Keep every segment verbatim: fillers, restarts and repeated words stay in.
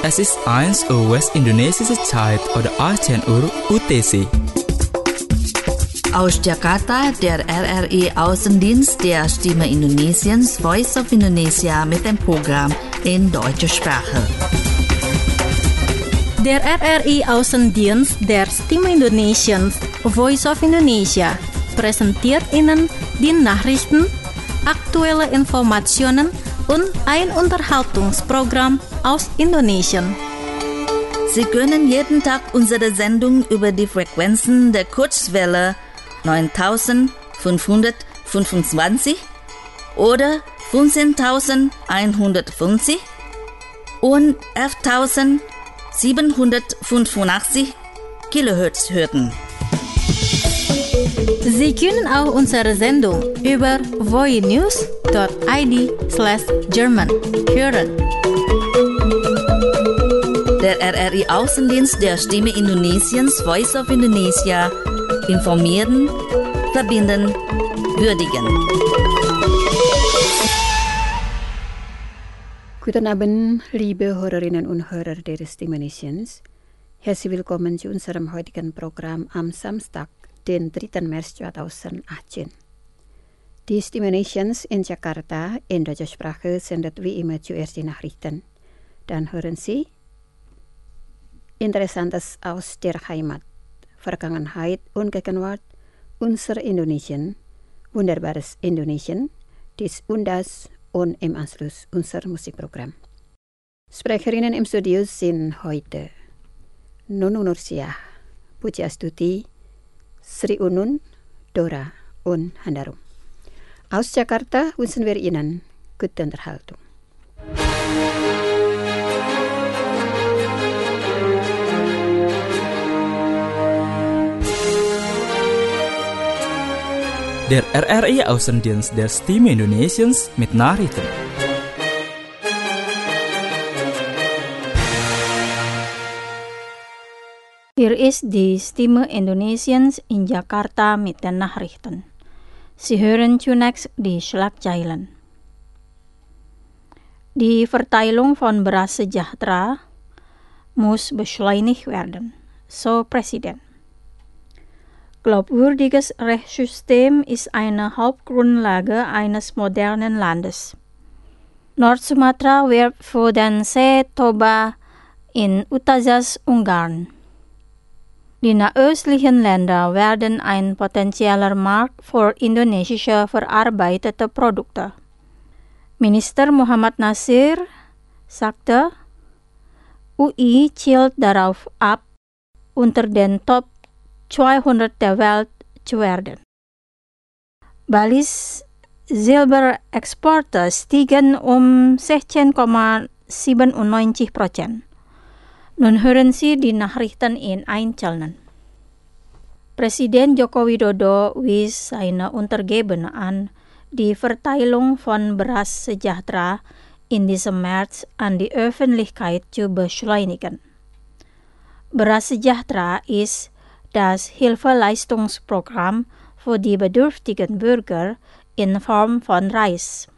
Es ist eins Uhr West-Indonesische Zeit oder achtzehn Uhr U T C. Aus Jakarta, der R R I-Außendienst der Stimme Indonesiens Voice of Indonesia mit dem Programm in deutscher Sprache. Der R R I-Außendienst der Stimme Indonesiens Voice of Indonesia präsentiert Ihnen die Nachrichten, aktuelle Informationen und ein Unterhaltungsprogramm aus Indonesien. Sie können jeden Tag unsere Sendung über die Frequenzen der Kurzwelle neuntausendfünfhundertfünfundzwanzig oder fünfzehntausendeinhundertfünfzig und elftausendsiebenhundertfünfundachtzig Kilohertz hören. Sie können auch unsere Sendung über voinews dot i d slash German hören. Der R R I-Außendienst der Stimme Indonesiens Voice of Indonesia informieren, verbinden, würdigen. Guten Abend, liebe Hörerinnen und Hörer der Stimme Indonesiens. Herzlich willkommen zu unserem heutigen Programm am Samstag, den dritten März zweitausendachtzehn. Die Stimme Indonesiens in Jakarta in deutscher Sprache sendet wie immer zuerst die Nachrichten. Dann hören Sie Interessantes aus der Heimat, Vergangenheit und Gegenwart, unser Indonesien, wunderbares Indonesien, dies und das und im Anschluss unser Musikprogramm. Sprecherinnen im Studio sind heute Nunu Nursiah, Puji Astuti, Sri Unun, Dora und Handarum. Aus Jakarta wünschen wir Ihnen gute Unterhaltung. Der R R I-Außendienst der Stimme Indonesiens mit Nachrichten. Hier ist die Stimme Indonesiens in Jakarta mit den Nachrichten. Sie hören zunächst die Schlagzeilen. Die Verteilung von Beras Sejahtera muss beschleunigt werden, so Präsident. Glaubwürdiges Rechtssystem ist eine Hauptgrundlage eines modernen Landes. Nord-Sumatra wirbt für den See Toba in Utazas, Ungarn. Die nahöstlichen Länder werden ein potenzieller Markt für indonesische verarbeitete Produkte. Minister Muhammad Nasir sagte, U I zielt darauf ab, unter den Top zweihundert der Welt zu werden. Balis Silberexporte stiegen um sechzehn Komma siebenundneunzig Prozent. Nun hören Sie die Nachrichten in Einzelnen. Presiden Joko Widodo wies seine Untergebenen an, die Verteilung von Beras Sejahtera in diesem März an die Öffentlichkeit zu beschleunigen. Beras Sejahtera ist das Hilfeleistungsprogramm für die bedürftigen Bürger in Form von Reis.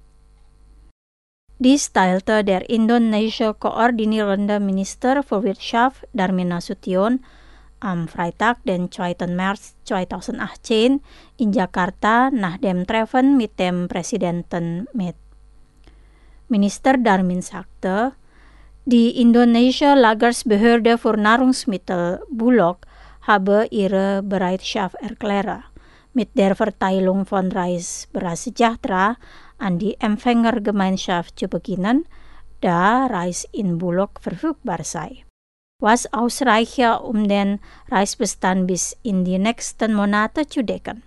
Dies teilte der indonesische koordinierende Minister für Wirtschaft Darmin Nasution am Freitag, den zweiten März zweitausendachtzehn in Jakarta nach dem Treffen mit dem Präsidenten mit. Minister Darmin sagte, die indonesische Lagersbehörde für Nahrungsmittel Bulog habe ihre Bereitschaft erklärt, mit der Verteilung von Reis Beras Sejahtera an die Empfängergemeinschaft zu beginnen, da Reis in Bulog verfügbar sei, was ausreiche, um den Reisbestand bis in die nächsten Monate zu decken.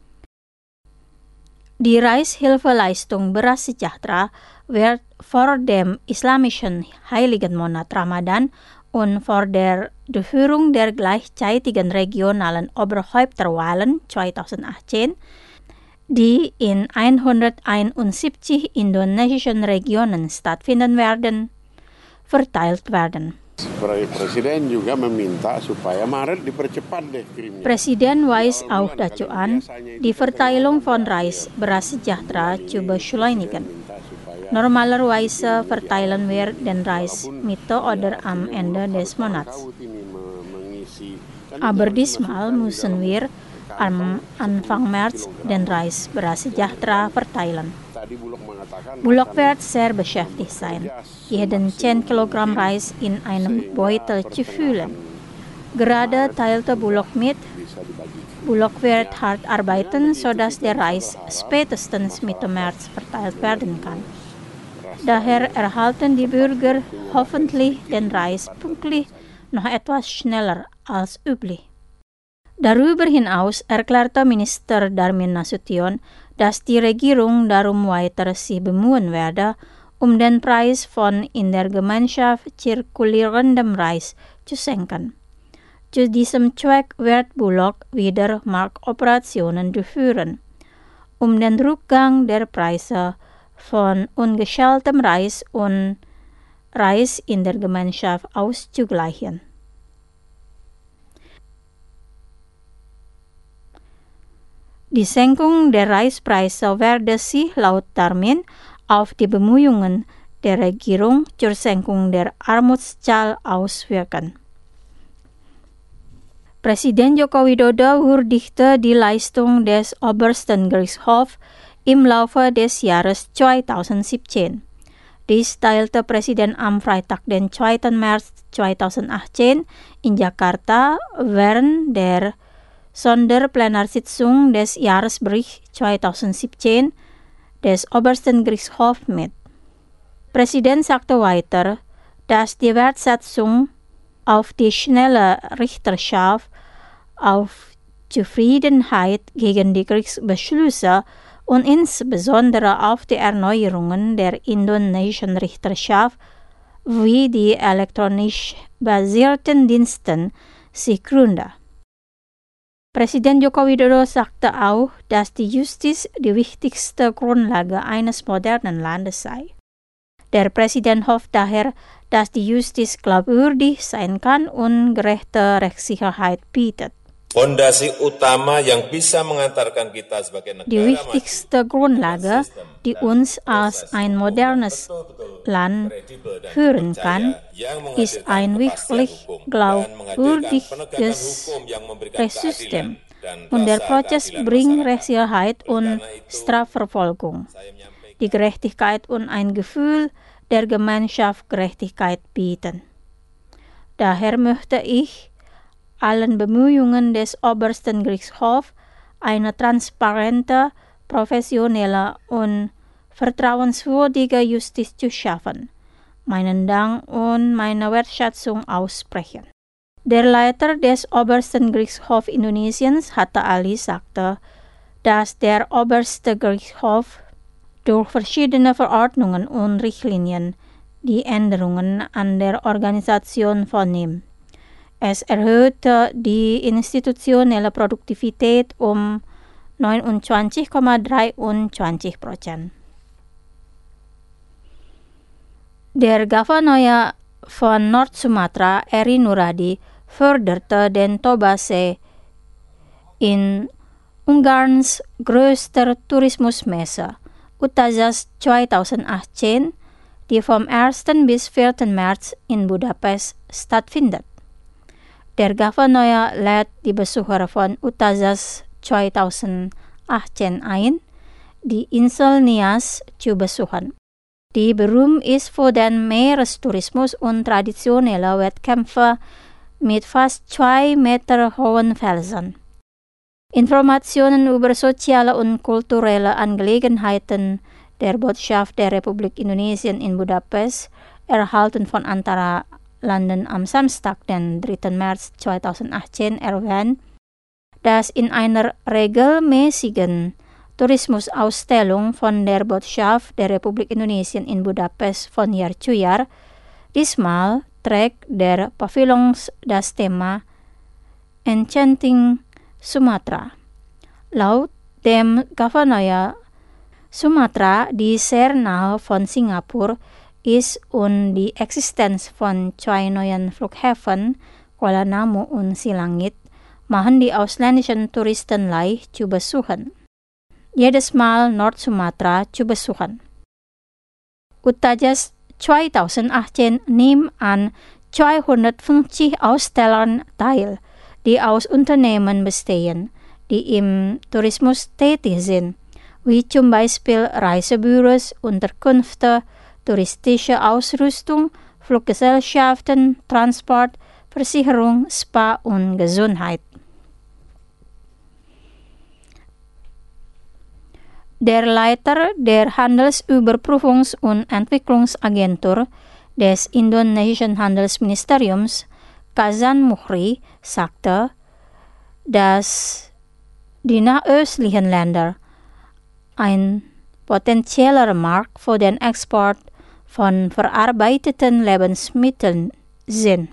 Die Reishilfeleistung Beras Sejahtera wird vor dem islamischen heiligen Monat Ramadan und vor der Durchführung der gleichzeitigen regionalen Oberhäupterwahlen zweitausendachtzehn, die in hunderteinundsiebzig indonesischen Regionen stattfinden werden, verteilt werden. Presiden juga meminta supaya Maret dipercepat deh kirimnya. Presiden weist auch dazu an, die Verteilung von Reis Beras Sejahtera zu beschleunigen. Normalerweise verteilen wir den Reis mit oder am Ende des Monats. Aber diesmal müssen wir am Anfang März den Reis beras sejahtera verteilen. Bulog wird sehr beschäftigt sein, jeden zehn Kilogramm Reis in einem Beutel zu füllen. Gerade teilte Bulog mit. Bulog wird hart arbeiten, sodass der Reis spätestens Mitte März verteilt werden kann. Daher erhalten die Bürger hoffentlich den Reis pünktlich noch etwas schneller als üblich. Darüber hinaus erklärte Minister Darmin Nasution, dass die Regierung darum weiter sich bemühen werde, um den Preis von in der Gemeinschaft zirkulierendem Reis zu senken. Zu diesem Zweck wird Bulog wieder Marktoperationen durchführen, um den Rückgang der Preise von ungeschältem Reis und Reis in der Gemeinschaft auszugleichen. Die Senkung der Reispreise werde sich laut Darmin auf die Bemühungen der Regierung zur Senkung der Armutszahl auswirken. Presiden Joko Widodo würdigte die Leistung des Obersten Gerichtshof im Laufe des Jahres zweitausendsiebzehn. Dies teilte Presiden am Freitag, den zweiten März zweitausendachtzehn in Jakarta während der Sonderplenarsitzung des Jahresberichts zweitausendsiebzehn des Obersten Gerichtshofs mit. Presiden sagte weiter, dass die Wertschätzung auf die schnelle Richterschaft, auf Zufriedenheit gegen die Gerichtsbeschlüsse und insbesondere auf die Erneuerungen der indonesianischen Richterschaft wie die elektronisch basierten Diensten sich gründe. Presiden Joko Widodo sagte auch, dass die Justiz die wichtigste Grundlage eines modernen Landes sei. Der Präsident hofft daher, dass die Justiz glaubwürdig sein kann und gerechte Rechtssicherheit bietet. Fondasi utama yang bisa mengantarkan kita sebagai negara Die wichtigste Grundlage, die uns als ein modernes Land führen kann, ist ein wirklich glaubwürdiges Rechtssystem. Und der Prozess bringt Rechtssicherheit und Strafverfolgung, die Gerechtigkeit und ein Gefühl der Gemeinschaftsgerechtigkeit bieten. Daher möchte ich allen Bemühungen des Obersten Gerichtshofs eine transparente, professionelle und vertrauenswürdige Justiz zu schaffen, meinen Dank und meine Wertschätzung aussprechen. Der Leiter des Obersten Gerichtshofs Indonesiens, Hatta Ali, sagte, dass der Oberste Gerichtshof durch verschiedene Verordnungen und Richtlinien die Änderungen an der Organisation vornimmt. Es erhöhte die institutionelle Produktivität um neunundzwanzig Komma dreiundzwanzig Prozent. Der Gouverneur von Nord-Sumatra, Eri Nuradi, förderte den Tobase in Ungarns größter Tourismusmesse, Utazas zweitausendachtzehn, die vom ersten bis vierten März in Budapest stattfindet. Der Gouverneur lädt die Besucher von Utazas zweitausendachtzehn ein, die Insel Nias zu besuchen, die berühmt ist für den Meerestourismus und traditionelle Wettkämpfe mit fast zwei Meter hohen Felsen. Informationen über soziale und kulturelle Angelegenheiten der Botschaft der Republik Indonesien in Budapest erhalten von antara Landen am Samstag, den dritten März zweitausendachtzehn, erwähnt, dass in einer regelmäßigen Tourismusausstellung von der Botschaft der Republik Indonesien in Budapest von Jahr zu Jahr, diesmal trägt der Pavillon das Thema Enchanting Sumatra. Laut dem Gouverneur Sumatra, die sehr nahe von Singapur ist und die Existenz von zwei neuen Flughäfen, Kuala Namu und Silangit, machen die ausländischen Touristen leicht zu besuchen. Jedes Mal Nord-Sumatra zu besuchen. Utajas tweeduizendachttien neem aan tweehonderdvijftig ausstellern teil, die aus Unternehmen bestehen, die im Tourismus tätig sind, wie zum Beispiel Reisebüros, Unterkünfte, touristische Ausrüstung, Fluggesellschaften, Transport, Versicherung, Spa und Gesundheit. Der Leiter der Handelsüberprüfungs- und Entwicklungsagentur des indonesischen Handelsministeriums, Kazan Muhri, sagte, dass die nahöstlichen Länder ein potenzieller Markt für den Export von verarbeiteten Lebensmitteln sind.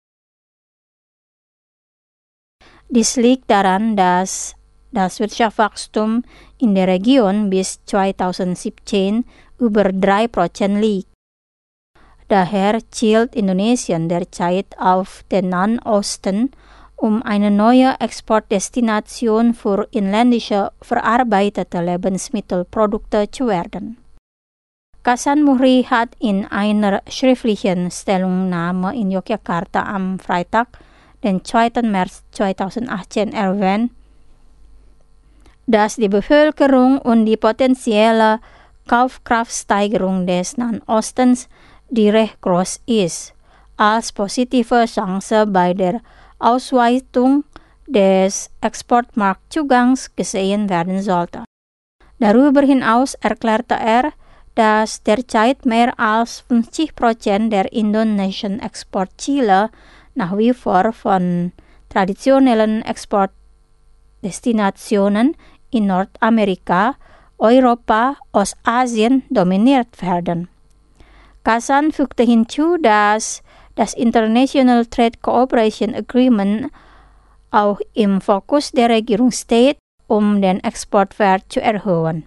Dies liegt daran, dass das Wirtschaftswachstum in der Region bis zweitausendsiebzehn über drei Prozent liegt. Daher zielt Indonesien derzeit auf den Nahen Osten, um eine neue Exportdestination für inländische verarbeitete Lebensmittelprodukte zu werden. Kazan Muhri hat in einer schriftlichen Stellungnahme in Yogyakarta am Freitag, den zweiten März zweitausendachtzehn erwähnt, dass die Bevölkerung und die potenzielle Kaufkraftsteigerung des Nahen Ostens, die recht groß ist, als positive Chance bei der Ausweitung des Exportmarktzugangs gesehen werden sollte. Darüber hinaus erklärte er, dass derzeit mehr als fünfzig Prozent der indonesischen Exportziele nach wie vor von traditionellen Exportdestinationen in Nordamerika, Europa, Ostasien dominiert werden. Kazan fügte hinzu, dass das International Trade Cooperation Agreement auch im Fokus der Regierung steht, um den Exportwert zu erhöhen.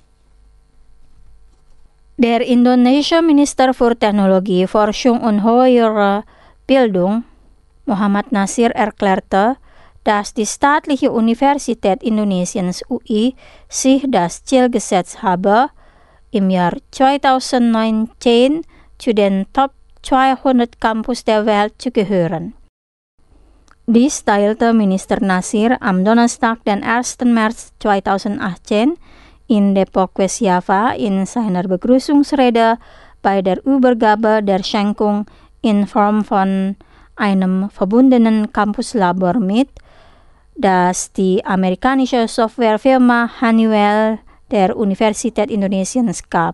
Der indonesische Minister für Technologie, Forschung und höhere Bildung, Muhammad Nasir, erklärte, dass die Staatliche Universität Indonesiens U I sich das Ziel gesetzt habe, im Jahr zweitausendneunzehn zu den Top zweihundert Campus der Welt zu gehören. Dies teilte Minister Nasir am Donnerstag, den ersten März zweitausendachtzehn, in Depok, West Java in seiner Begrüßungsrede bei der Übergabe der Schenkung in Form von einem verbundenen Campuslabor mit, das die amerikanische Softwarefirma Honeywell der Universität Indonesiens gab.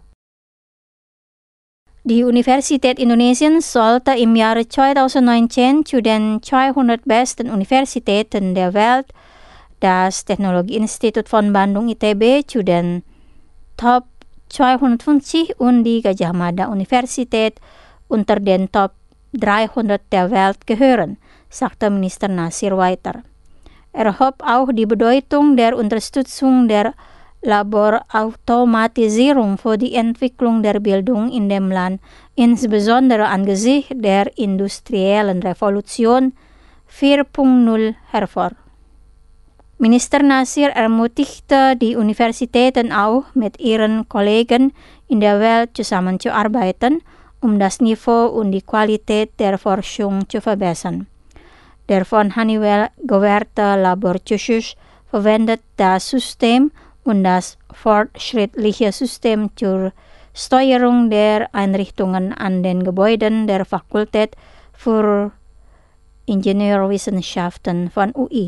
Die Universität Indonesien sollte im Jahre zweitausendneunzehn zu den zweihundert besten Universitäten der Welt, das Technologieinstitut von Bandung I T B zu den Top zweihundertfünfzig und die Gajah Mada Universität unter den Top dreihundert der Welt gehören, sagte Minister Nasir weiter. Er hob auch die Bedeutung der Unterstützung der Laborautomatisierung für die Entwicklung der Bildung in dem Land, insbesondere angesichts der industriellen Revolution vier Punkt null hervor. Minister Nasir ermutigte die Universitäten auch, mit ihren Kollegen in der Welt zusammenzuarbeiten, um das Niveau und die Qualität der Forschung zu verbessern. Der von Honeywell gewährte Laborzuschüss verwendet das System und das fortschrittliche System zur Steuerung der Einrichtungen an den Gebäuden der Fakultät für Ingenieurwissenschaften von U I.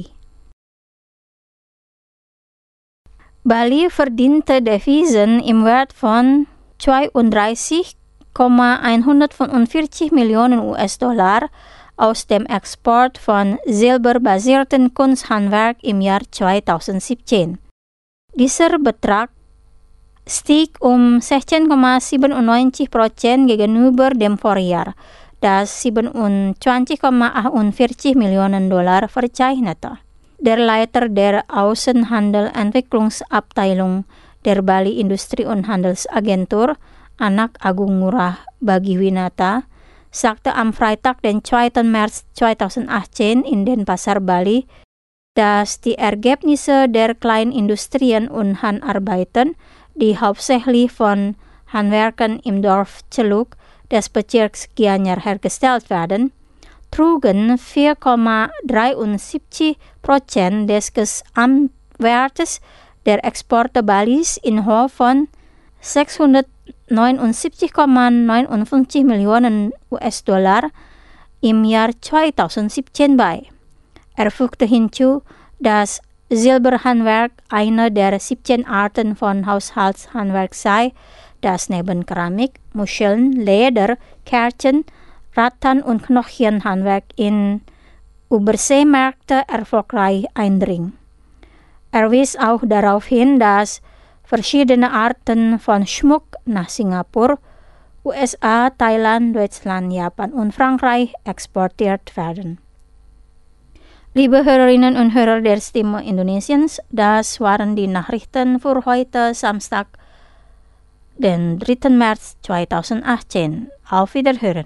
Bali verdiente Devisen im Wert von zweiunddreißig Komma hundertfünfundvierzig Millionen U S-Dollar aus dem Export von silberbasierten Kunsthandwerk im Jahr zweitausendsiebzehn. Dieser Betrag stieg um sechzehn Komma siebenundneunzig Prozent gegenüber dem Vorjahr, das siebenundzwanzig Komma achtundvierzig Millionen Dollar verzeichnete. Der Leiter der Außenhandel-Entwicklungsabteilung der Bali Industrie- und Handelsagentur, Anak Agung Ngurah Bagiwinata, sagte am Freitag, den zweiten März zweitausendachtzehn in Denpasar, Bali, dass die Ergebnisse der Kleinindustrien und Handarbeiten, die hauptsächlich von handwerken im Dorf Celuk des Bezirksgianyar hergestellt werden, trugen vier Komma dreiundsiebzig Prozent des Gesamtwertes der Exporte Balis in Höhe von sechshundertneunundsiebzig Komma neunundfünfzig Millionen U S-Dollar im Jahr zweitausendsiebzehn bei. Er fügte hinzu, dass Silberhandwerk eine der siebzehn Arten von Haushaltshandwerk sei, das neben Keramik, Muscheln, Leder, Kerzen, Rattan- und Knochenhandwerk in Überseemärkte erfolgreich eindringt. Er wies auch darauf hin, dass verschiedene Arten von Schmuck nach Singapur, U S A, Thailand, Deutschland, Japan und Frankreich exportiert werden. Liebe Hörerinnen und Hörer der Stimme Indonesiens, das waren die Nachrichten für heute Samstag, den dritten März zweitausendachtzehn. Auf Wiederhören.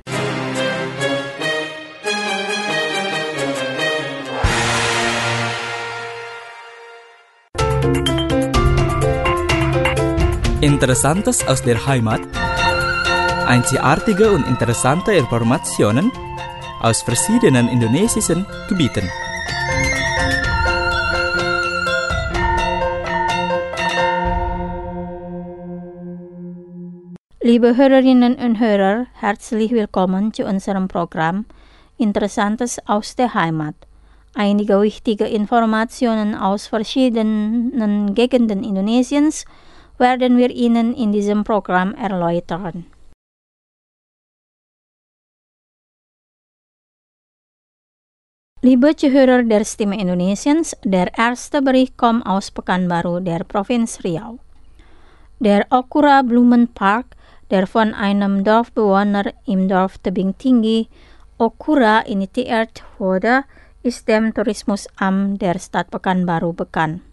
Interessantes aus der Heimat. Einzigartige und interessante Informationen aus verschiedenen indonesischen Gebieten. Liebe Hörerinnen und Hörer, herzlich willkommen zu unserem Programm Interessantes aus der Heimat. Einige wichtige Informationen aus verschiedenen Gegenden Indonesiens werden wir Ihnen in diesem Programm erläutern. Liebe Zuhörer der Stimme Indonesiens, der erste Bericht kommt aus Pekanbaru der Provinz Riau. Der Okura Blumenpark, der von einem Dorfbewohner im Dorf Tebing Tinggi, Okura, initiiert wurde, ist dem Tourismusamt der Stadt Pekanbaru bekannt.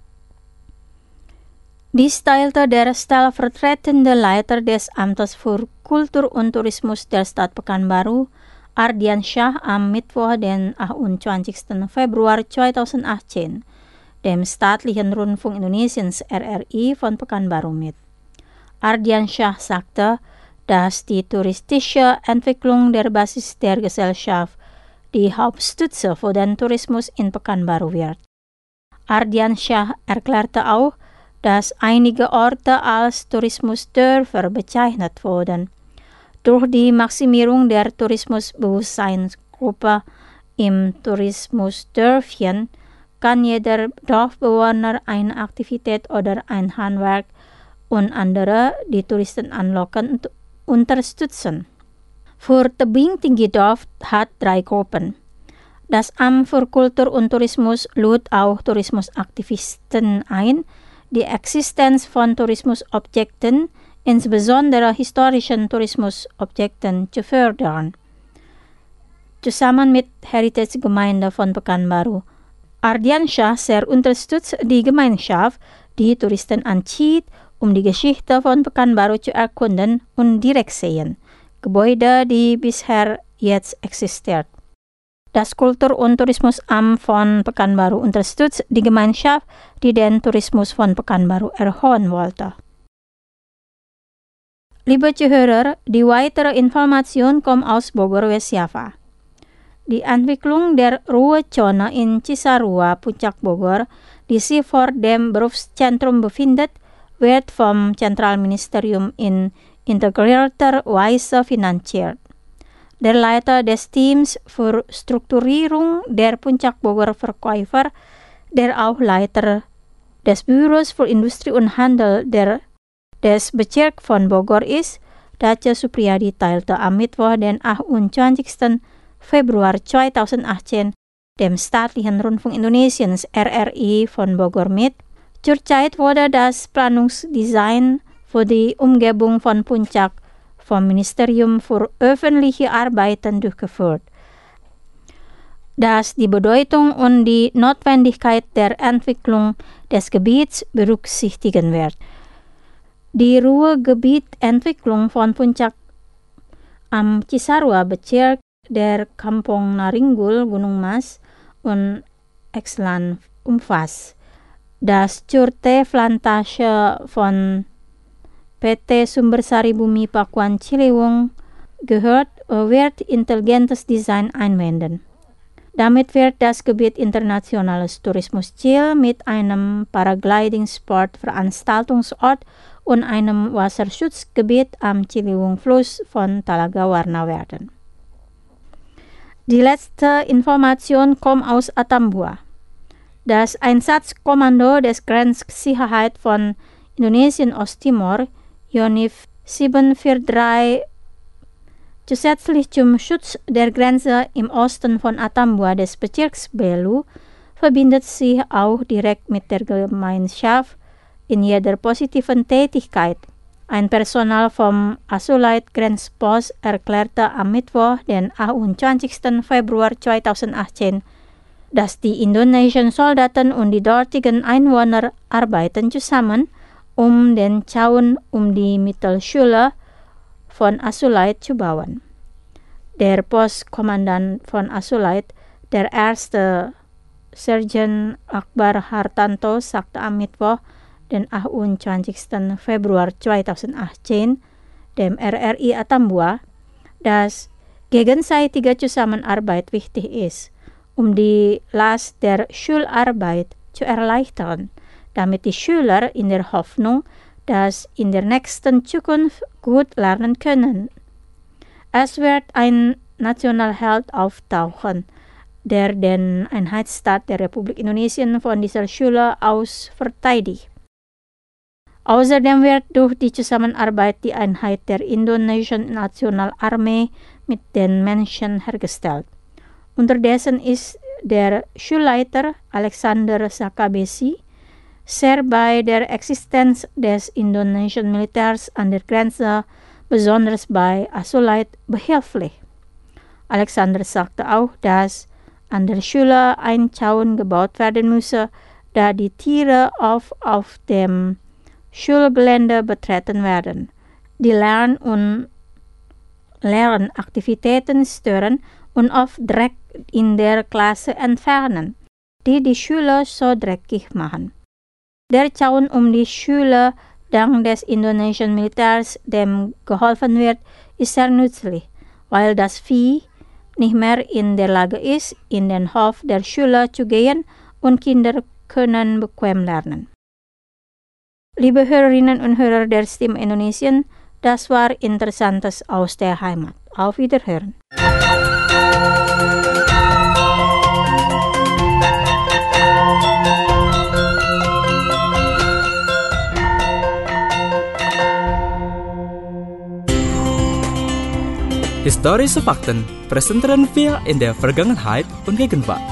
Dies teilte der stellvertretende Leiter des Amtes für Kultur und Tourismus der Stadt Pekanbaru, Ardian Shah, am Mittwoch, den achtundzwanzigsten Februar zweitausendachtzehn, dem Staatlichen Rundfunk Indonesiens R R I von Pekanbaru mit. Ardian Shah sagte, dass die touristische Entwicklung der Basis der Gesellschaft die Hauptstütze für den Tourismus in Pekanbaru wird. Ardian Shah erklärte auch, dass einige Orte als Tourismusdörfer bezeichnet wurden. Durch die Maximierung der Tourismusbewusstseinsgruppe im Tourismusdörfchen kann jeder Dorfbewohner eine Aktivität oder ein Handwerk und andere, die Touristen anlocken, unterstützen. Für Tebing Tinggi Dorf hat drei Gruppen. Das Amt für Kultur und Tourismus lud auch Tourismusaktivisten ein, die Existenz von Tourismusobjekten, insbesondere historischen Tourismusobjekten, zu fördern. Zusammen mit Heritage-Gemeinde von Pekanbaru. Ardian Shah sehr unterstützt die Gemeinschaft, die Touristen anzieht, um die Geschichte von Pekanbaru zu erkunden und direkt sehen, Gebäude, die bisher jetzt existiert. Das Kultur- und Tourismusamt von Pekanbaru unterstützt die Gemeinschaft, die den Tourismus von Pekanbaru erhöhen wollte. Liebe Zuhörer, die weitere Information kommt aus Bogor, West Java. Die Entwicklung der Ruhezone in Cisarua, Puncak Bogor, die sich vor dem Berufszentrum befindet, wird vom Zentralministerium in integrierter Weise finanziert. Der Leiter des Teams für Strukturierung der Puncak Bogor Verkäufer, der auch Leiter des Büros für Industrie und Handel der, des Bezirks von Bogor ist, Dace Supriyadi, teilte am Mittwoch, den achtundzwanzigsten Februar zweitausendachtzehn, dem Staatlichen Rundfunk Indonesiens R R I von Bogor mit. Zurzeit wurde das Planungsdesign für die Umgebung von Puncak vom Ministerium für öffentliche Arbeiten durchgeführt, das die Bedeutung und die Notwendigkeit der Entwicklung des Gebiets berücksichtigen wird. Die Ruhrgebietentwicklung von Puncak am Cisarua Bezirk der Kampung Naringgul, Gunung Mas und Exland umfasst das Curte Plantage von P T Sumbersari Bumi Pakuan Ciliwung gehört wird intelligentes Design einwenden. Damit wird das Gebiet internationales Tourismusziel mit einem Paragliding-Sport-Veranstaltungsort und einem Wasserschutzgebiet am Ciliwung-Fluss von Talaga Warna werden. Die letzte Information kommt aus Atambua. Das Einsatzkommando des Grenzsicherheit von Indonesien Osttimor, UNIF sieben vier drei, zusätzlich zum Schutz der Grenze im Osten von Atambua des Bezirks Belu, verbindet sich auch direkt mit der Gemeinschaft in jeder positiven Tätigkeit. Ein Personal vom Asulait Grenzpos erklärte am Mittwoch, den achtundzwanzigsten Februar zweitausendachtzehn, dass die indonesischen Soldaten und die dortigen Einwohner arbeiten zusammen, um den Zaun um die Mittelschule von Asulait zu bauen. Der Postkommandant von Asulait, der erste Sergeant Akbar Hartanto, sagte am Mittwoch, den achtundzwanzigsten Februar zweitausendachtzehn, dem R R I Atambua, dass gegenseitige Zusammenarbeit wichtig ist, um die Last der Schularbeit zu erleichtern, damit die Schüler in der Hoffnung, dass in der nächsten Zukunft gut lernen können. Es wird ein Nationalheld auftauchen, der den Einheitsstaat der Republik Indonesien von dieser Schule aus verteidigt. Außerdem wird durch die Zusammenarbeit die Einheit der indonesischen Nationalarmee mit den Menschen hergestellt. Unterdessen ist der Schulleiter Alexander Sakabesi sehr bei der Existenz des indonesischen Militärs an der Grenze, besonders bei Asulait, behilflich. Alexander sagte auch, dass an der Schule ein Zaun gebaut werden müsse, da die Tiere oft auf dem Schulgelände betreten werden, die Lern- und Lernaktivitäten stören und oft Dreck in der Klasse entfernen, die die Schüler so dreckig machen. Der Zaun um die Schule, dank des indonesischen Militärs, dem geholfen wird, ist sehr nützlich, weil das Vieh nicht mehr in der Lage ist, in den Hof der Schule zu gehen und Kinder können bequem lernen. Liebe Hörerinnen und Hörer der Stimme Indonesien, das war Interessantes aus der Heimat. Auf Wiederhören. Historische Fakten präsentieren wir in der Vergangenheit und Gegenwart.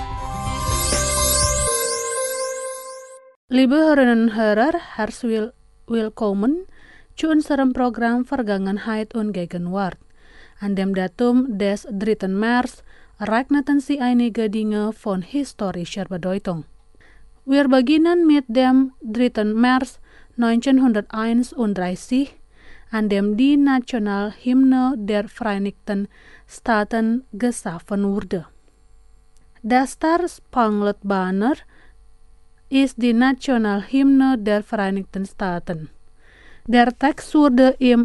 Liebe Hörerinnen und Hörer, herzlich willkommen zu unserem Programm Vergangenheit und Gegenwart. An dem Datum des dritten März ereigneten sich einige Dinge von historischer Bedeutung. Wir beginnen mit dem dritten März neunzehnhunderteinunddreißig, an dem die Nationalhymne der Vereinigten Staaten geschaffen wurde. Das Star-Spangled Banner ist die Nationalhymne der Vereinigten Staaten. Der Text wurde im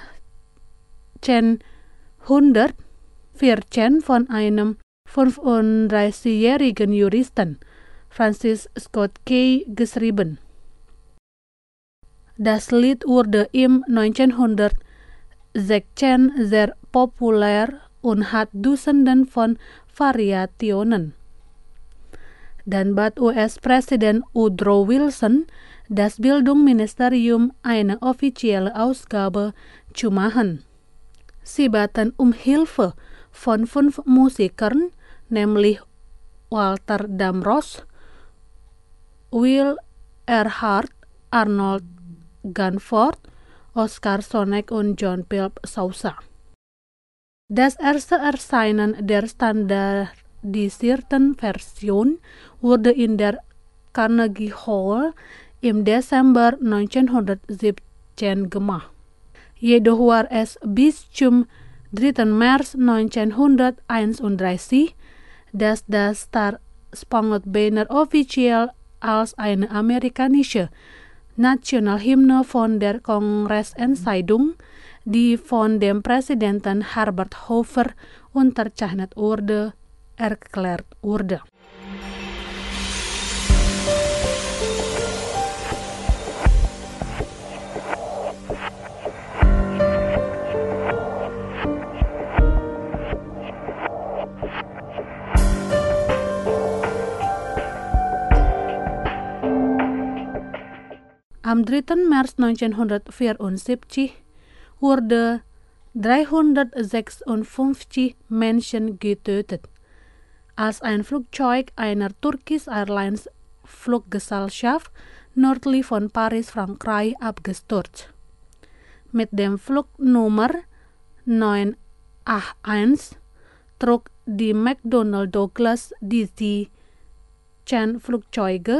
achtzehnhundertvierzehn von einem fünfunddreißigjährigen Juristen, Francis Scott Key, geschrieben. Das Lied wurde im neunzehnhundertsechzehn sehr populär und hat Dutzenden von Variationen. Dann bat U S-Präsident Woodrow Wilson das Bildungsministerium eine offizielle Ausgabe zu machen. Sie baten um Hilfe von fünf Musikern, nämlich Walter Damrosch, Will Earhart, Arnold Gunford, Oscar Sonek und John Philip Sousa. Das erste Erscheinen der standardisierten Version wurde in der Carnegie Hall im Dezember neunzehnhundertsiebzehn gemacht. Jedoch war es bis zum dritten März neunzehnhunderteinunddreißig, dass das Star-Spangled Banner offiziell als eine amerikanische Nationalhymne von der Kongressentscheidung, die von dem Präsidenten Herbert Hoover unterzeichnet wurde, erklärt wurde. Am dritten März neunzehnhundertvierundsiebzig wurde dreihundertsechsundfünfzig Menschen getötet, als ein Flugzeug einer Turkish Airlines Fluggesellschaft nördlich von Paris, Frankreich, abgestürzt. Mit dem Flugnummer neun acht eins trug die McDonnell Douglas D C zehn Flugzeuge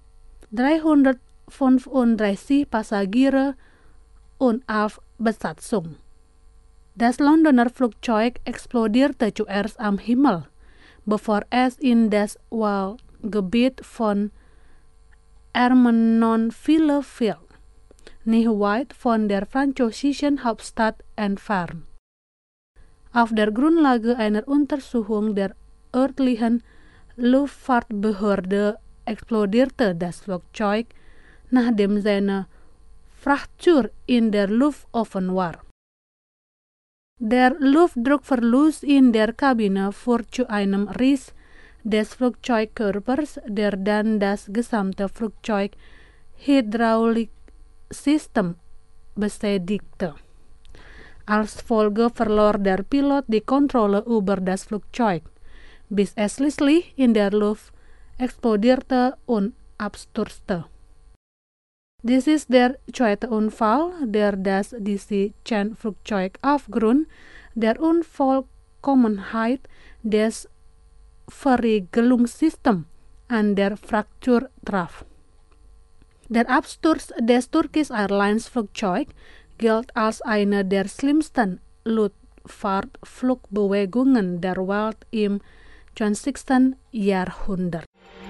dreihundertfünfunddreißig Passagiere und elf Besatzung. Das Londoner Flugzeug explodierte zuerst am Himmel, bevor es in das Waldgebiet von Ermenonville fiel, nicht weit von der französischen Hauptstadt entfernt. Auf der Grundlage einer Untersuchung der örtlichen Luftfahrtbehörde explodierte das Flugzeug, nachdem seine Fraktur in der Luft offen war. Der Luftdruckverlust in der Kabine führte zu einem Riss des Flugzeugkörpers, der dann das gesamte Flugzeug-Hydrauliksystem beschädigte. Als Folge verlor der Pilot die Kontrolle über das Flugzeug, bis es schließlich in der Luft explodierte und abstürzte. Dies ist der zweite Unfall, der das D C zehn Flugzeug aufgrund der Unvollkommenheit des Verriegelungssystems an der Fraktur traf. Der Absturz des Turkish Airlines Flugzeug gilt als eine der schlimmsten Luftfahrtflugbewegungen der Welt im zwanzigsten Jahrhundert.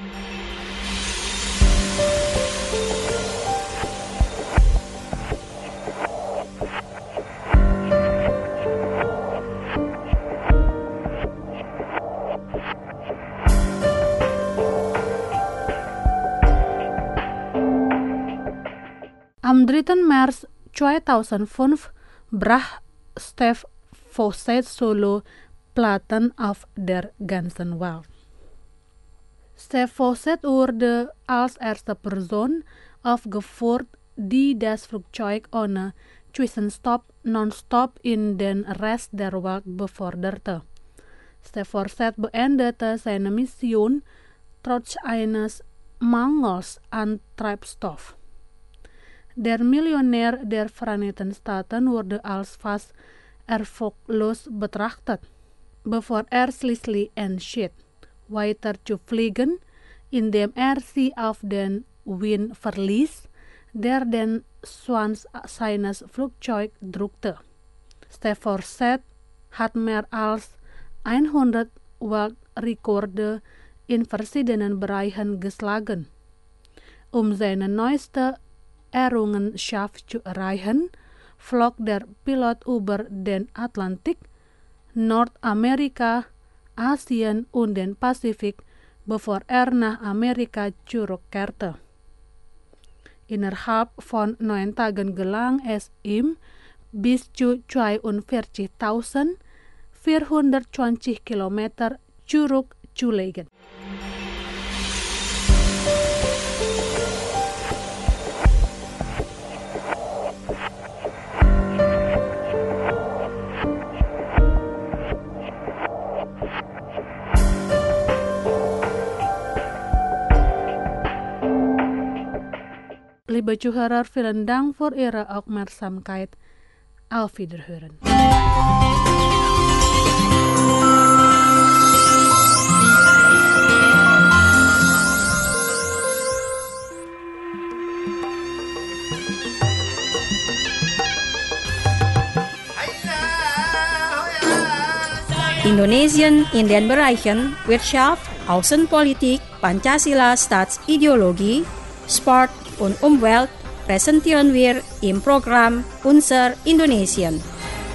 Am dritten März zweitausendfünf brach Steve Fossett Solo Platten auf der ganzen Welt. Steve Fossett wurde als erste Person aufgeführt, die das Flugzeug ohne Zwischenstopp nonstop in den Rest der Welt beförderte. Steve Fossett beendete seine Mission trotz eines Mangels an Treibstoff. Der Millionär der Vereinigten Staaten wurde als fast erfolglos betrachtet, bevor er schließlich entschied, weiter zu fliegen, indem er sie auf den Wind verließ, der den Schwanz seines Flugzeugs drückte. Steve Fossett hat mehr als hundert Weltrekorde in verschiedenen Bereichen geschlagen. Um seine neueste Errungenschaft zu erreichen, flog der Pilot über den Atlantik, Nordamerika, Asien und den Pazifik, bevor er nach Amerika zurückkehrte. Innerhalb von neun Tagen gelang es ihm, bis zu zweiundvierzigtausendvierhundertzwanzig Kilometer zurückzulegen. Liebe Zuhörer, vielen Dank für Ihre Aufmerksamkeit. Auf Wiederhören. Indonesien in den Bereichen Wirtschaft, Außenpolitik, Pancasila Staatsideologie, Sport und Umwelt präsentieren wir im Programm Unser Indonesian.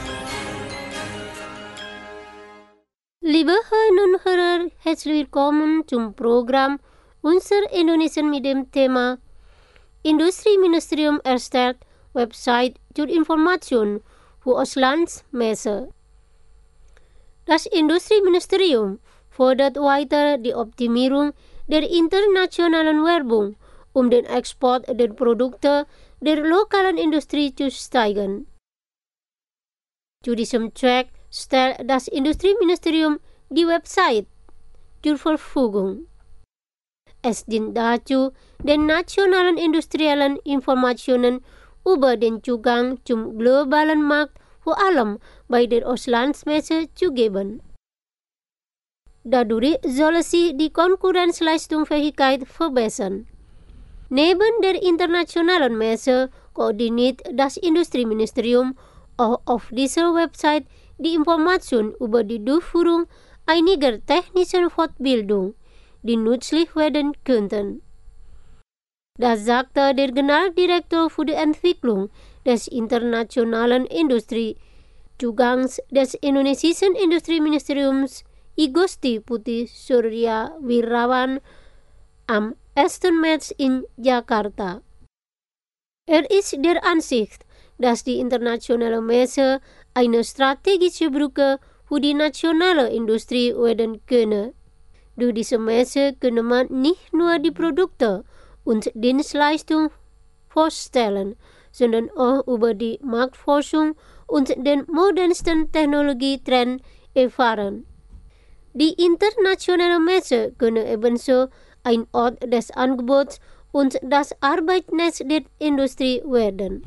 Liebe Hörerinnen und Hörer, herzlich willkommen zum Programm Unser Indonesian mit dem Thema Industrieministerium erstellt Website zur Information für Auslandsmesse. Das Industrieministerium fordert weiter die Optimierung der internationalen Werbung, um den Export der Produkte der lokalen Industrie zu steigern. Zu diesem Zweck stellt das Industrieministerium die Website zur Verfügung. Es dient dazu, den nationalen industriellen Informationen über den Zugang zum globalen Markt vor allem bei der Auslandsmesse zu geben. Dadurch soll sie die Konkurrenzleistungsfähigkeit verbessern. Neben der internationalen Messe koordiniert das Industrieministerium auch auf dieser Website die Information über die Durchführung einiger technischen Fortbildungen, die nützlich werden könnten. Das sagte der Generaldirektor für die Entwicklung des internationalen Industriezugangs des indonesischen Industrieministeriums I Gusti Putih Surya Wirawan am ersten März in Jakarta. Er ist der Ansicht, dass die internationale Messe eine strategische Brücke für die nationale Industrie werden könne. Durch diese Messe könne man nicht nur die Produkte und Dienstleistungen vorstellen, sondern auch über die Marktforschung und den modernsten Technologietrend erfahren. Die internationale Messe könne ebenso ein Ort des Angebots und das Arbeitsnetz der Industrie werden.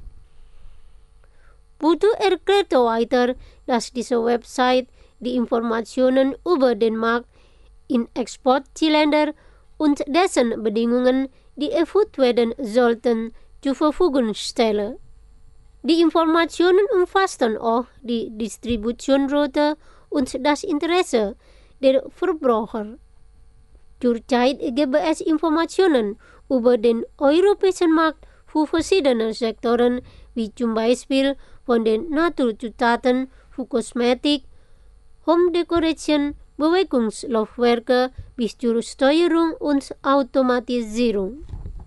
Putu erklärte weiter, dass diese Website die Informationen über den Markt in Exportzielländer und dessen Bedingungen, die erfüllt werden sollten, zur Verfügung stelle. Die Informationen umfassten auch die Distributionsroute und das Interesse der Verbraucher. Zurzeit gebe es Informationen über den europäischen Markt für verschiedene Sektoren, wie zum Beispiel von den Naturzutaten für Kosmetik, Home Decoration, Bewegungslaufwerke bis zur Steuerung und Automatisierung.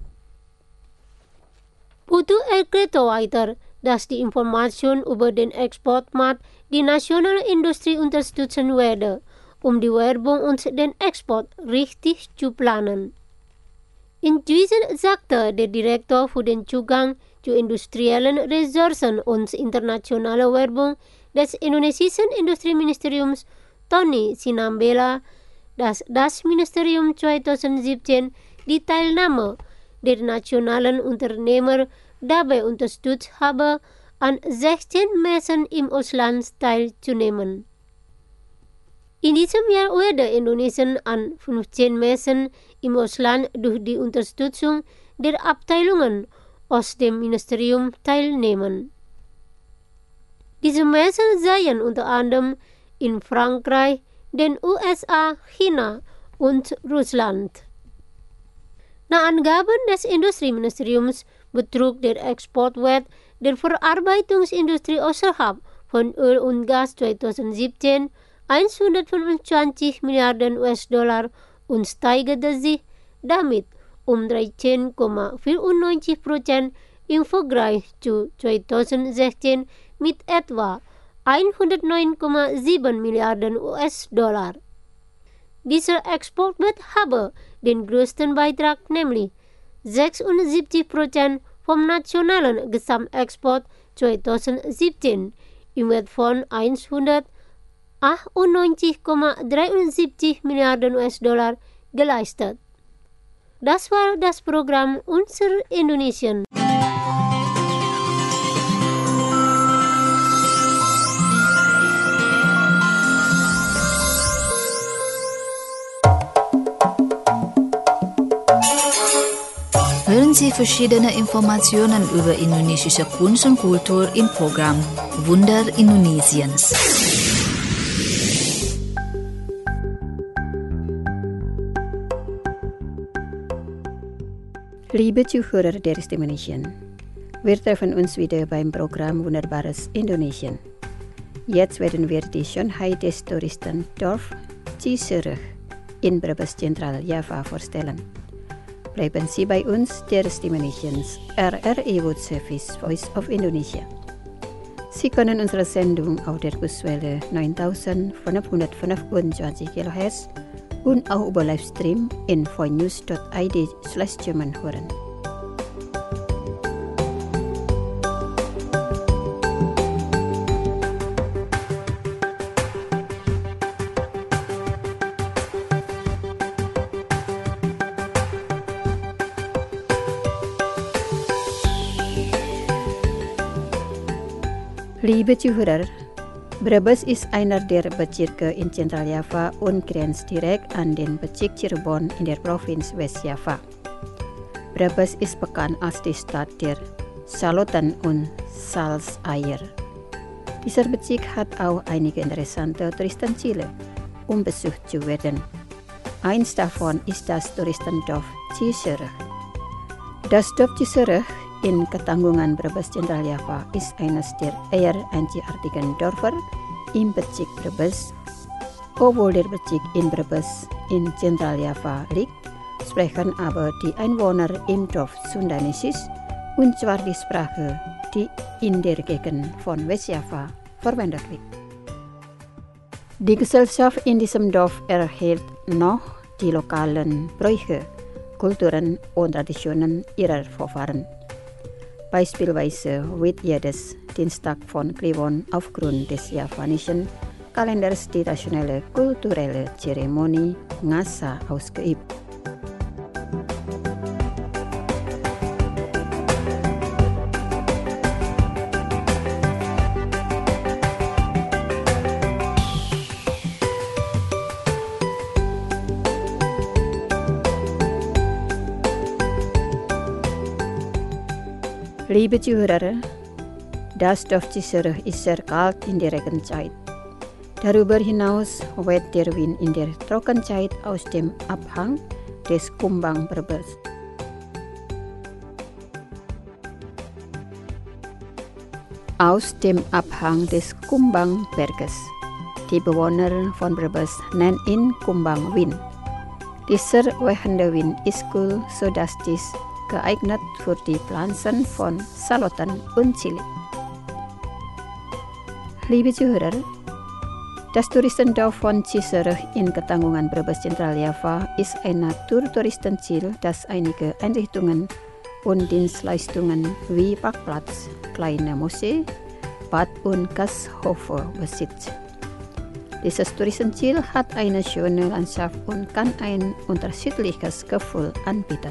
Putu erklärte weiter, dass die Information über den Exportmarkt die nationale Industrie unterstützen werde, um die Werbung und den Export richtig zu planen. Inzwischen sagte der Direktor für den Zugang zu industriellen Ressourcen und internationale Werbung des indonesischen Industrieministeriums Tony Sinambela, dass das Ministerium zwanzig siebzehn die Teilnahme der nationalen Unternehmer dabei unterstützt habe, an sechzehn Messen im Ausland teilzunehmen. In diesem Jahr werde Indonesien an fünfzehn Messen im Ausland durch die Unterstützung der Abteilungen aus dem Ministerium teilnehmen. Diese Messen seien unter anderem in Frankreich, den U S A, China und Russland. Nach Angaben des Industrieministeriums betrug der Exportwert der Verarbeitungsindustrie außerhalb von Öl und Gas zwanzig siebzehn hundertfünfundzwanzig Milliarden U S-Dollar und steigerte sich damit um dreizehn Komma vierundneunzig Prozent im Vergleich zu zwanzig sechzehn mit etwa hundertneun Komma sieben Milliarden U S-Dollar. Dieser Exportwert habe den größten Beitrag, nämlich sechsundsiebzig Prozent vom nationalen Gesamtexport zwanzig siebzehn im Wert von hundertachtundneunzig Komma dreiundsiebzig Milliarden U S-Dollar geleistet. Das war das Programm Unser Indonesian. Hören Sie verschiedene Informationen über indonesische Kunst und Kultur im Programm Wunder Indonesiens. Liebe Zuhörer der Stimme Nation, Wir treffen uns wieder beim Programm Wunderbares Indonesien. Jetzt werden wir die Schönheit des Touristendorf Cicereg in Brebes Zentral Java vorstellen. Bleiben Sie bei uns, der Stimme Nations, R R I World Service Voice of Indonesia. Sie können unsere Sendung auf der Kurswelle neuntausendfünfhundertfünfundzwanzig Kilohertz und auch über Livestream in voinews dot i d slash German hören. Liebe Zuhörer, Brebes ist einer der Bezirke in Zentraljava und grenzt direkt an den Bezirk Cirebon in der Provinz Westjava. Brebes ist bekannt als die Stadt der Schalotten und Salzeier. Dieser Bezirk hat auch einige interessante Touristenziele, um besucht zu werden. Eins davon ist das Touristendorf Cicereg. Das Dorf Cicereg in Ketanggungan Brebes Zentraljava ist eines der eher einzigartigen Dörfer im Bezirk Brebes. Obwohl der Bezirk in Brebes in Zentraljava liegt, sprechen aber die Einwohner im Dorf Sundanesisch, und zwar die Sprache, die in der Gegend von Westjava verwendet wird. Die Gesellschaft in diesem Dorf erhält noch die lokalen Bräuche, Kulturen und Traditionen ihrer Vorfahren. Beispielsweise wird jedes Dienstag von Kliwon aufgrund des javanischen Kalenders die traditionelle kulturelle Zeremonie Ngasa ausgeübt. Liebe Zuhörer, das Dorf Cicereg ist sehr kalt in der Regenzeit. Darüber hinaus weht der Wind in der Trockenzeit aus dem Abhang des Kumbang Brebes. Aus dem Abhang des Kumbang Berges. Die Bewohner von Brebes nennen ihn Kumbang Wind. Dieser wehende Wind ist kühl, sodass dies geeignet für die Pflanzen von Schalotten und Chili. Liebe Zuhörer, das Touristendorf von Cicereg in Ketanggungan Brebes Zentraljava ist ein Naturtouristenziel, das einige Einrichtungen und Dienstleistungen wie Parkplatz, kleine Moschee, Bad und Gasthofe besitzt. Dieses Touristenziel hat eine schöne Landschaft und kann ein unterschiedliches Gefühl anbieten.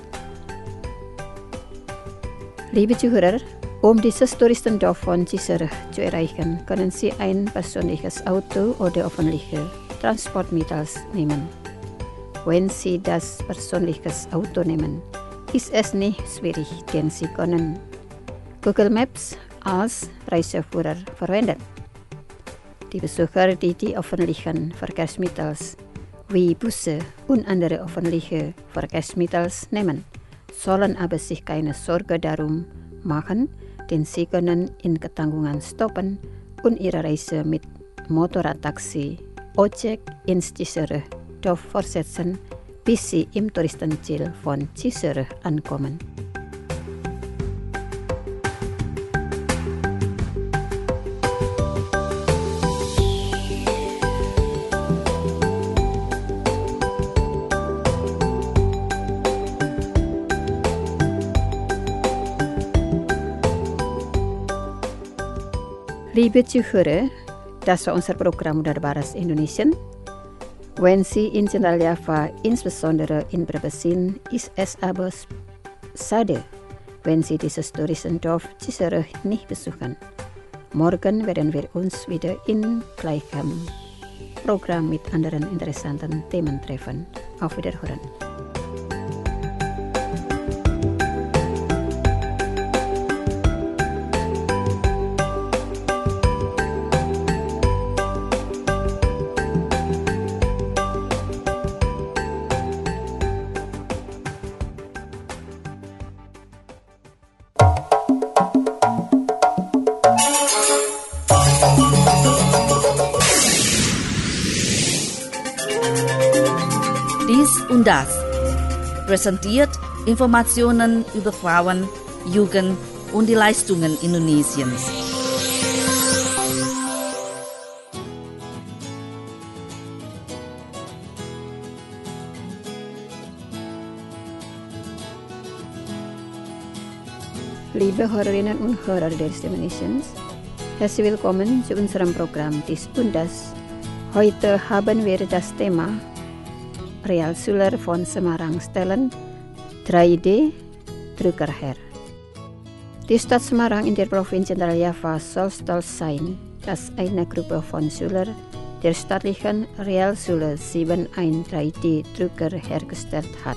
Liebe Zuhörer, um dieses Touristendorf von Cicereg zu erreichen, können Sie ein persönliches Auto oder öffentliche Transportmittel nehmen. Wenn Sie das persönliche Auto nehmen, ist es nicht schwierig, denn Sie können Google Maps als Reiseführer verwenden. Die Besucher, die die öffentlichen Verkehrsmittel wie Busse und andere öffentliche Verkehrsmittel nehmen, sollen aber sich keine Sorge darum machen, denn sie können in Ketanggungan stoppen und ihre Reise mit Motorradtaxi, Ojek in Cicereg Dorf fortsetzen, bis sie im Touristenziel von Cicereg ankommen. Liebe Zuhörer, das war unser Programm Wunderbares Indonesien. Wenn Sie in Zentraljava, insbesondere in Brebes sind, ist es aber schade, wenn Sie dieses Touristendorf Cicereg nicht besuchen. Morgen werden wir uns wieder in gleichem Programm mit anderen interessanten Themen treffen. Auf Wiederhören. Dies und das präsentiert Informationen über Frauen, Jugend und die Leistungen Indonesiens. Liebe Hörerinnen und Hörer der Stimme Nations, herzlich willkommen zu unserem Programm Dies und Das. Heute haben wir das Thema Realschüler von Semarang stellen drei D Drucker her. Die Stadt Semarang in der Provinz Central Java soll stolz sein, dass eine Gruppe von Schülern der staatlichen Realschule sieben einen drei D Drucker hergestellt hat.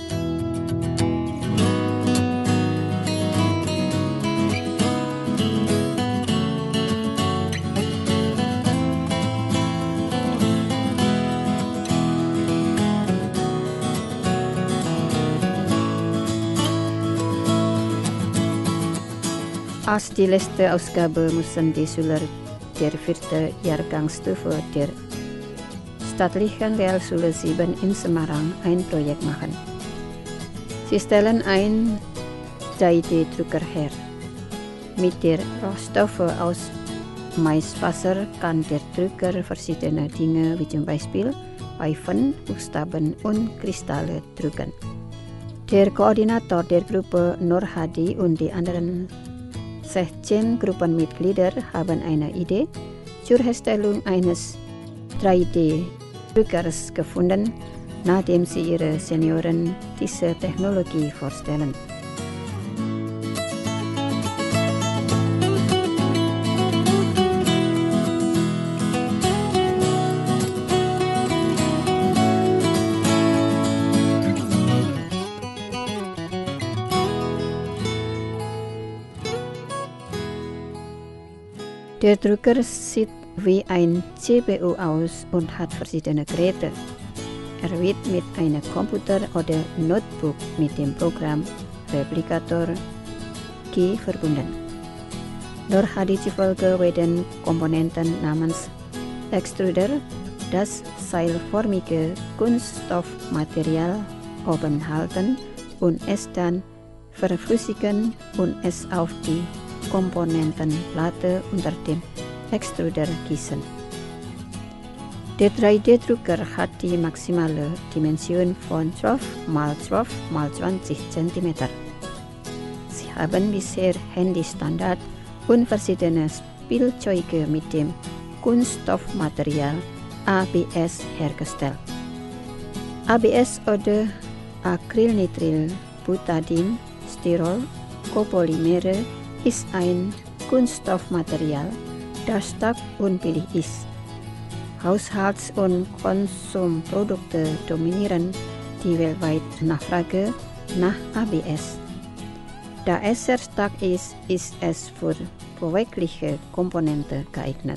Als die letzte Ausgabe mussten die Schüler der vierten Jahrgangsstufe der staatlichen Realschule sieben in Semarang ein Projekt machen. Sie stellen einen drei D Drucker her. Mit der Rohstoffe aus Maisfaser kann der Drucker verschiedene Dinge wie zum Beispiel Pfeifen, Buchstaben und Kristalle drucken. Der Koordinator der Gruppe Nur Hadi und die anderen sechzehn Gruppenmitglieder haben eine Idee zur Herstellung eines drei D Druckers gefunden, nachdem sie ihre Senioren diese Technologie vorstellen. Der Drucker sieht wie ein C P U aus und hat verschiedene Geräte. Er wird mit einem Computer oder Notebook mit dem Programm Replikator Key verbunden. Nur Hadi zufolge werden Komponenten namens Extruder, das seilförmige Kunststoffmaterial oben halten und es dann verflüssigen und es auf die Komponentenplatte unter dem Extruder gießen. Der drei D Drucker hat die maximale Dimension von zwölf mal zwölf mal zwanzig Zentimeter. Sie haben bisher Handy-Standard und verschiedene Spielzeuge mit dem Kunststoffmaterial A B S hergestellt. A B S oder Acrylnitrilbutadin Styrol Copolymere ist ein Kunststoffmaterial, das stark und billig ist. Haushalts- und Konsumprodukte dominieren die weltweite Nachfrage nach A B S. Da es sehr stark ist, ist es für bewegliche Komponenten geeignet.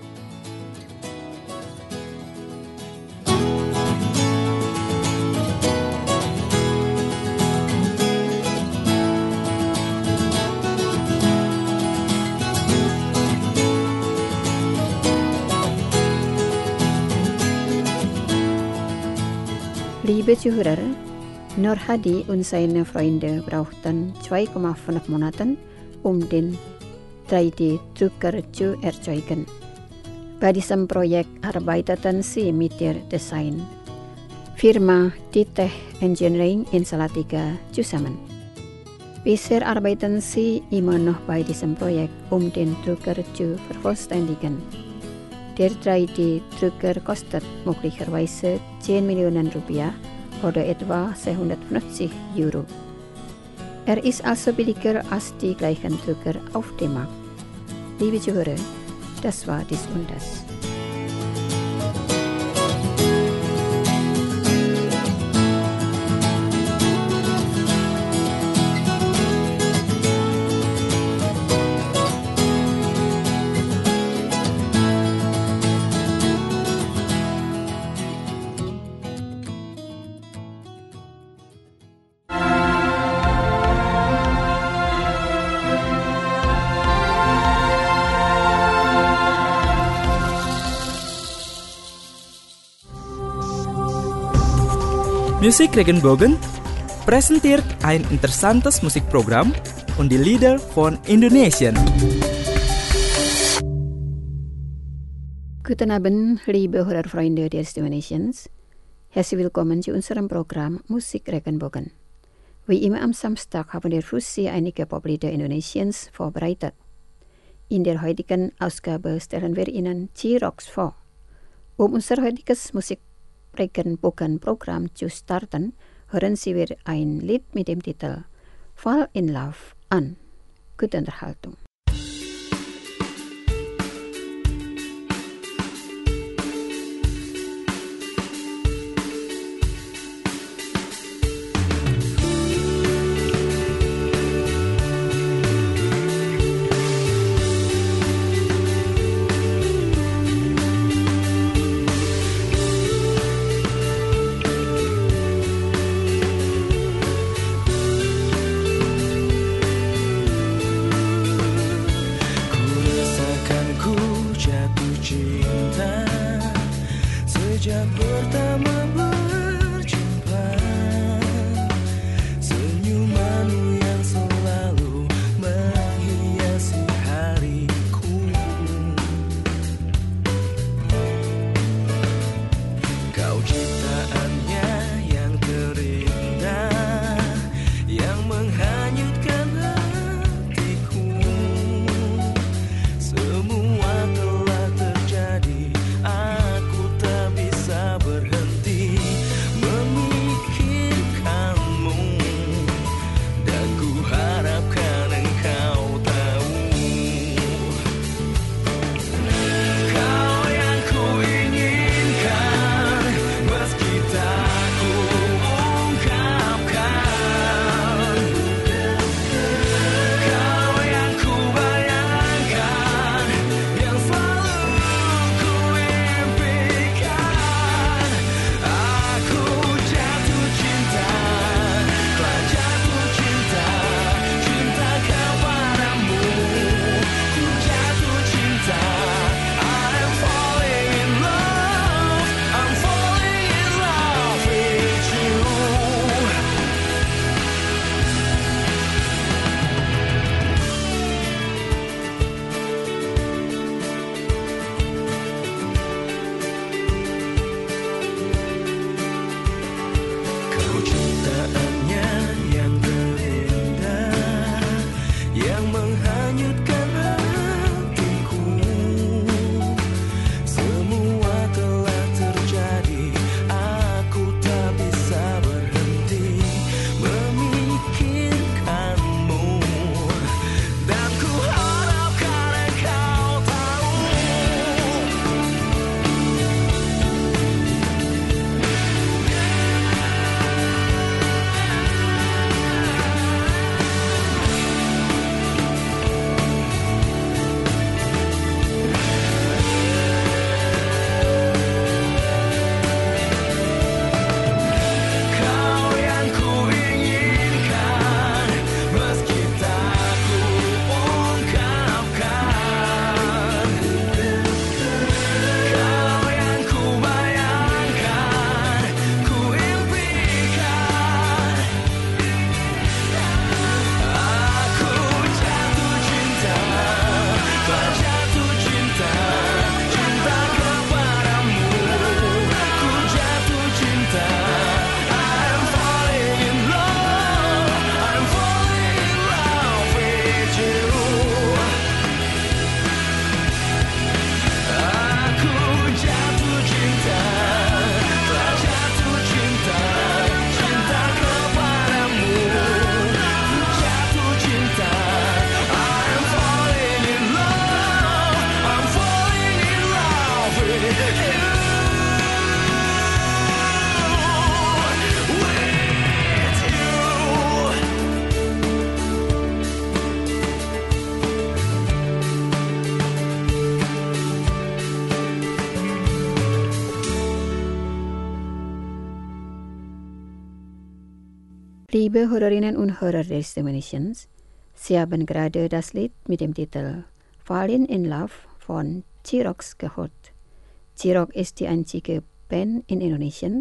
Liebe Zuhörer, Nur Hadi und seine Freunde brauchten zwei Komma fünf Monate, um den drei D Drucker zu erzeugen. Bei diesem Projekt arbeiteten sie mit der Designfirma Ditech Engineering in Salatiga zusammen. Bisher arbeiten sie immer noch bei diesem Projekt, um den Drucker zu vervollständigen. Der drei D Drucker kostet möglicherweise zehn Millionen Rupiah oder etwa zweihundertfünfzig Euro. Er ist also billiger als die gleichen Drucker auf dem Markt. Liebe Zuhörer, das war dies und das. Musik Regenbogen presenteert ein interessantes musikprogramm und die Lieder von Indonesien. Guten Abend, liebe Hörerfreunde der Indonesiens. Herzlich willkommen zu unserem Programm Musik Regenbogen. Wie immer am Samstag haben wir für Sie einige Poplieder Indonesiens vorbereitet. In der heutigen Ausgabe stellen wir Ihnen T-Rocks vor. Um unser heutiges Musik Regenbogen-Programm zu starten, hören Sie wir ein Lied mit dem Titel Fall in Love an. Gute Unterhaltung. Liebe Hörerinnen und Hörer des Indonesiens, Sie haben gerade das Lied mit dem Titel Falling in Love von T-Rocks gehört. T-Rock ist die einzige Band in Indonesien,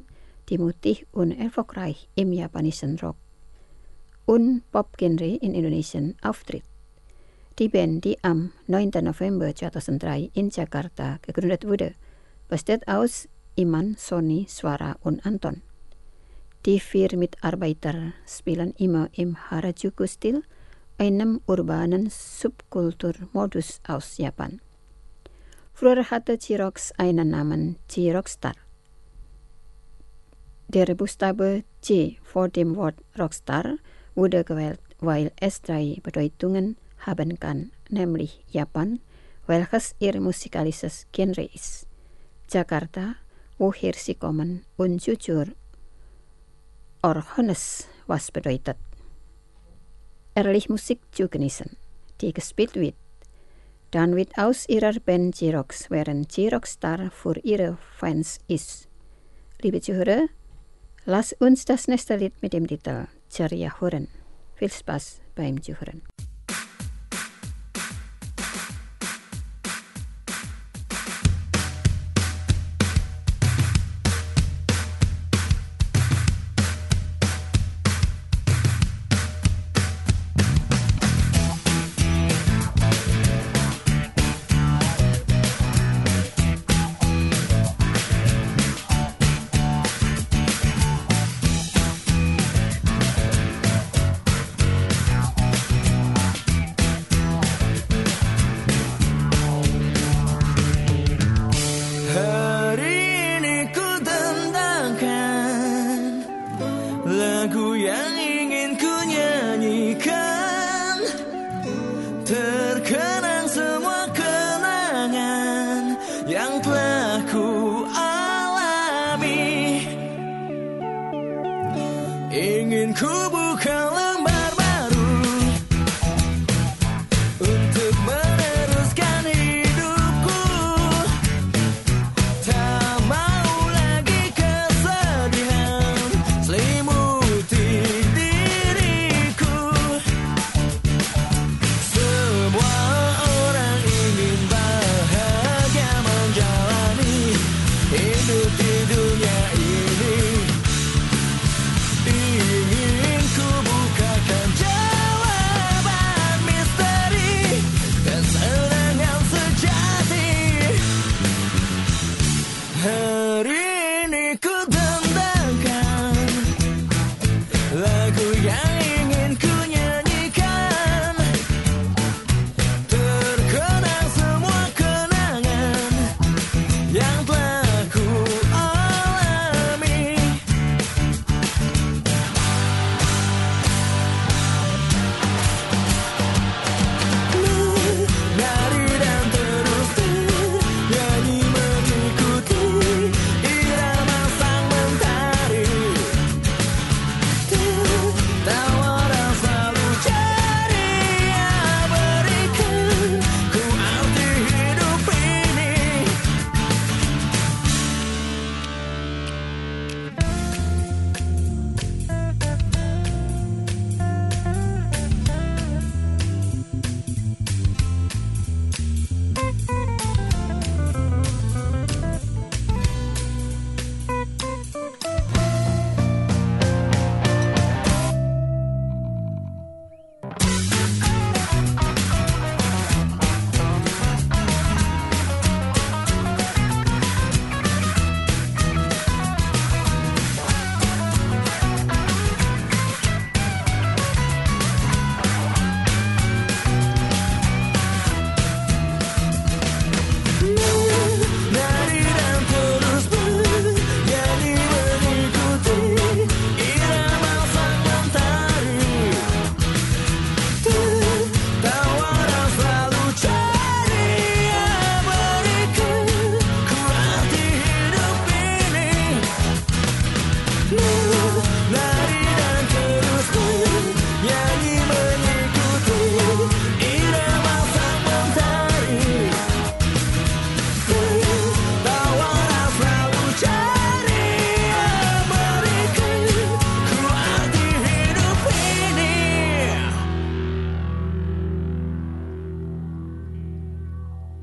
die mutig und erfolgreich im japanischen Rock und Pop-Genre in Indonesien auftritt. Die Band, die am neunten November zweitausenddrei in Jakarta gegründet wurde, besteht aus Iman, Sony, Swara und Anton. Die vier Mitarbeiter spielen immer im Harajuku-Stil, einem urbanen Subkulturmodus aus Japan. Früher hatte J-Rocks einen Namen J-Rockstar. Der Buchstabe J vor dem Wort Rockstar wurde gewählt, weil es drei Bedeutungen haben kann, nämlich Japan, welches ihr musikalisches Genre ist, Jakarta, woher sie kommen, und jujur, or honest, was bedeutet ehrlich Musik zu genießen, die gespielt wird. Dann wird aus ihrer Band J-Rocks, während J-Rockstar für ihre Fans ist. Liebe Zuhörer, lasst uns das nächste Lied mit dem Titel Ceria hören. Viel Spaß beim Zuhören.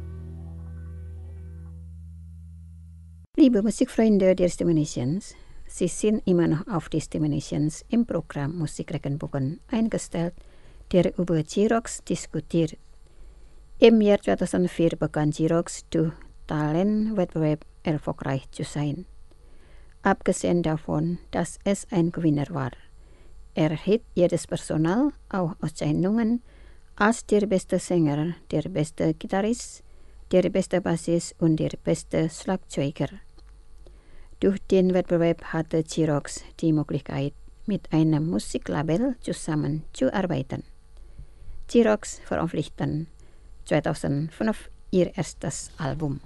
Liebe Musikfreunde der Indonesiens, Sie sind immer noch auf Disseminations im Programm Musikregenbogen eingestellt, der über Xerox diskutiert. Im Jahr tweeduizendvier begann Xerox durch Talentwettbewerb erfolgreich zu sein. Abgesehen davon, dass es ein Gewinner war, erhielt jedes Personal auch Auszeichnungen als der beste Sänger, der beste Gitarrist, der beste Bassist und der beste Schlagzeuger. Durch den Wettbewerb hatte Xerox die Möglichkeit, mit einem Musiklabel zusammenzuarbeiten. Xerox veröffentlichten zweitausendfünf ihr erstes Album.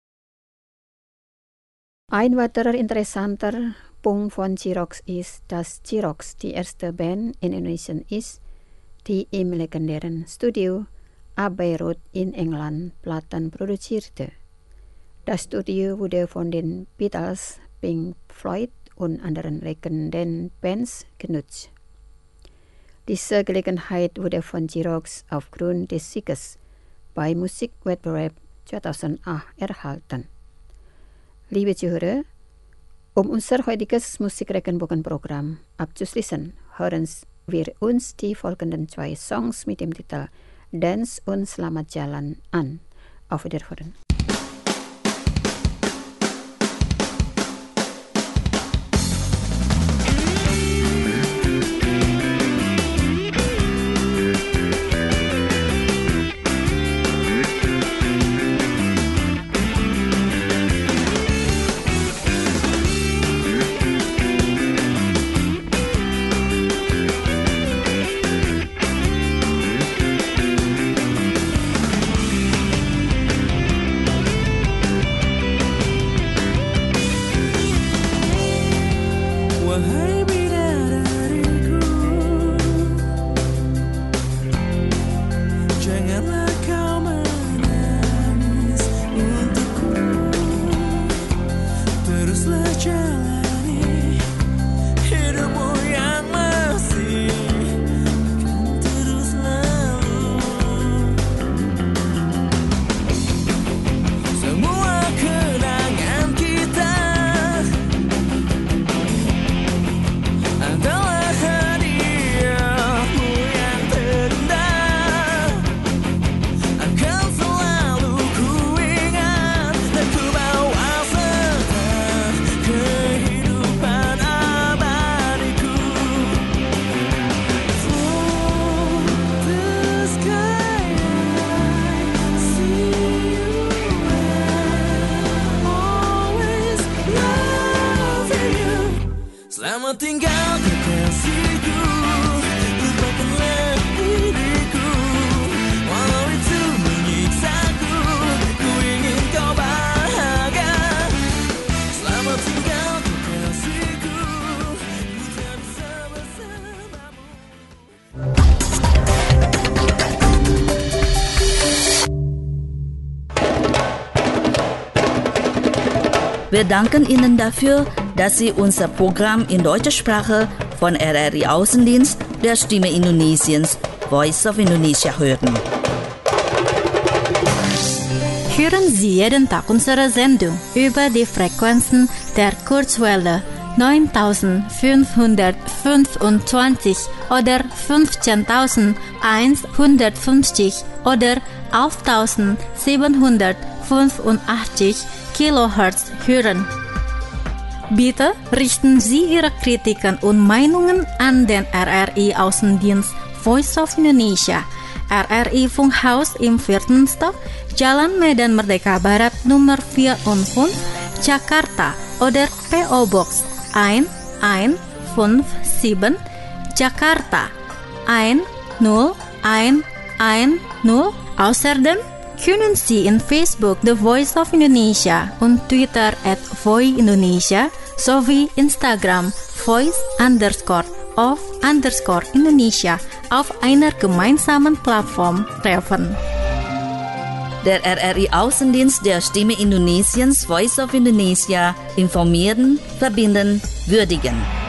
Ein weiterer interessanter Punkt von Xerox ist, dass Xerox die erste Band in Indonesia ist, die im legendären Studio Abbey Road in England Platten produzierte. Das Studio wurde von den Beatles, Pink Floyd und anderen legendären Bands genutzt. Diese Gelegenheit wurde von Xerox aufgrund des Sieges bei Musikwettbewerb zweitausendacht erhalten. Liebe Zuhörer, um unser heutiges Musikregenbogen-Programm abzuschließen, hören wir uns die folgenden zwei Songs mit dem Titel Dance und Selamat Jalan an. Auf Wiederhören. Selamat tinggal kekasihku, lupakanlah diriku, walau itu menyiksaku, ku ingin kau bahagia. Selamat tinggal kekasihku, ku tak bisa bersamamu. Wir danken Ihnen dafür, dass Sie unser Programm in deutscher Sprache von R R I Außendienst der Stimme Indonesiens Voice of Indonesia hören. Hören Sie jeden Tag unsere Sendung über die Frequenzen der Kurzwelle neuntausendfünfhundertfünfundzwanzig oder fünfzehntausendeinhundertfünfzig oder elftausendsiebenhundertfünfundachtzig Kilohertz hören. Bitte richten Sie Ihre Kritiken und Meinungen an den R R I Außendienst Voice of Indonesia, R R I Funkhaus im vierten Stock, Jalan Medan Merdeka Barat Nummer vierundfünfzig, Jakarta oder P O Box eins eins fünf sieben, Jakarta eins null eins eins null. Außerdem können Sie in Facebook The Voice of Indonesia und Twitter at Voi Indonesia sowie Instagram Voice underscore of underscore Indonesia auf einer gemeinsamen Plattform treffen. Der R R I Außendienst der Stimme Indonesiens Voice of Indonesia informieren, verbinden, würdigen.